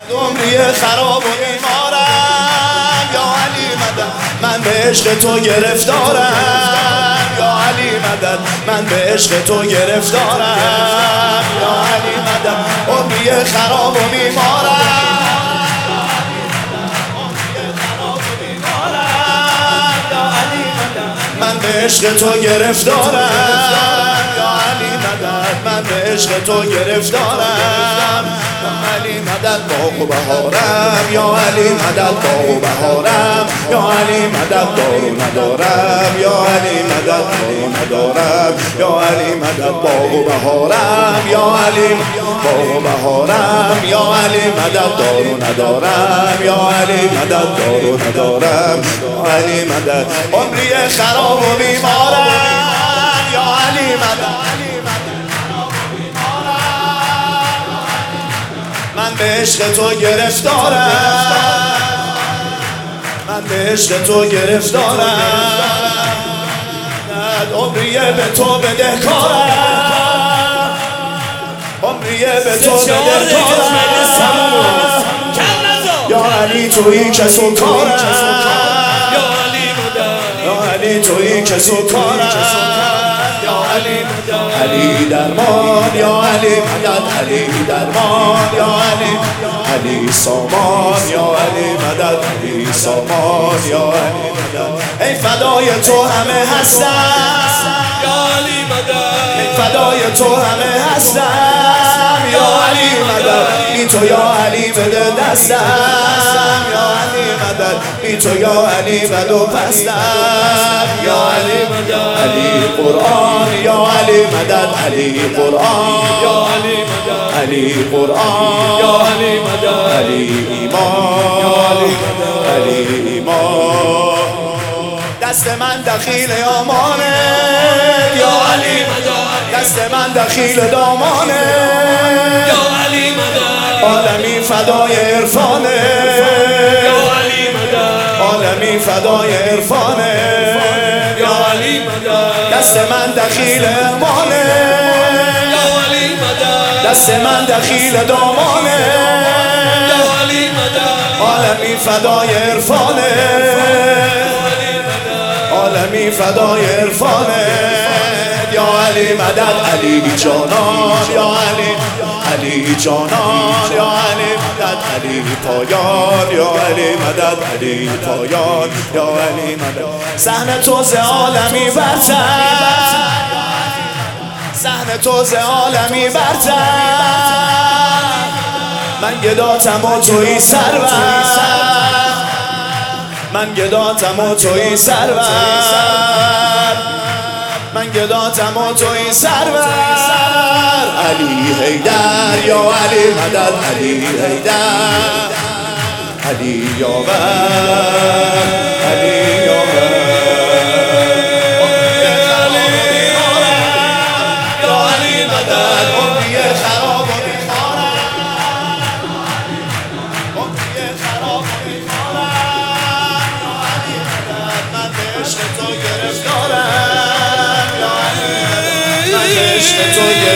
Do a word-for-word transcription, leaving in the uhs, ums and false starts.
عمری خراب و بیمارم یا علی مدد، من به عشق تو گرفتارم یا علی مدد، من به عشق تو گرفتارم یا علی مدد. عمری خراب و بیمارم من به عشق تو گرفتارم یا علی مدد، من به عشق تو گرفتارم یا علی مدد. باغ و بهارم یا علی مدد، باغ و بهارم یا علی مدد. دارو ندارم یا علی مدد، دارو ندارم یا علی مدد. باغ و بهارم یا علی، باغ و بهارم یا علی مدد. دارو ندارم یا علی مدد، دارو ندارم یا علی مدد. عمری خراب و بیمارم یا علی مدد، من به عشق تو گرفتارم، من به عشق تو گرفتارم. عمری به تو بدهکارم، عمری به تو بدهکارم یا علی تویی که سکارم، یا علی تویی که سکارم یا علی. علی درمان یا علی مدد، علی درمان یا علی، علی سامان یا علی مدد، علی سامان یا علی مدد. ای فدای تو همه هستم یا علی مدد، ای فدای تو همه هستم یا علی مدد. بی تو یا علی بده دستم یا علی مدد، بی تو یا علی بد و پستم یا علی مدد. علی قرآن یا علی مدد، علی قرآن یا علی مدد، علی قرآن یا علی مدد. علی ایمان یا علی مدد، علی ایمان. دست من دخیل امانه یا علی مدد، دست من دخیل دامانه یا علی مدد. عالمی فدای عرفانه یا علی مدد، عالمی فدای عرفانه یا علی مدد. دست من دخیل امانه یا علی مدد، دست من دخیل دامانه یا علی مدد. عالمی فدای عرفانه، عالمی فدای عرفانه یا علی مدد. علی جانان یا علی، علی جانان یا علی مدد. علی پایان یا علی مدد، علی پایان یا علی مدد. صحن تو ز عالمی برتر، صحن تو ز عالمی برتر. من گداتم و تویی سرور، من گداتم و تویی سرور، من گداتم و تویی سرور. علی حیدر یا علی مدد، علی حیدر، علی یاور، علی یاور. یا علی مدد، عمری خراب و بیمارم، عمری خراب و بیمارم یا علی مدد. من به عشق تو گرفتارم یا علی مدد، من به عشق تو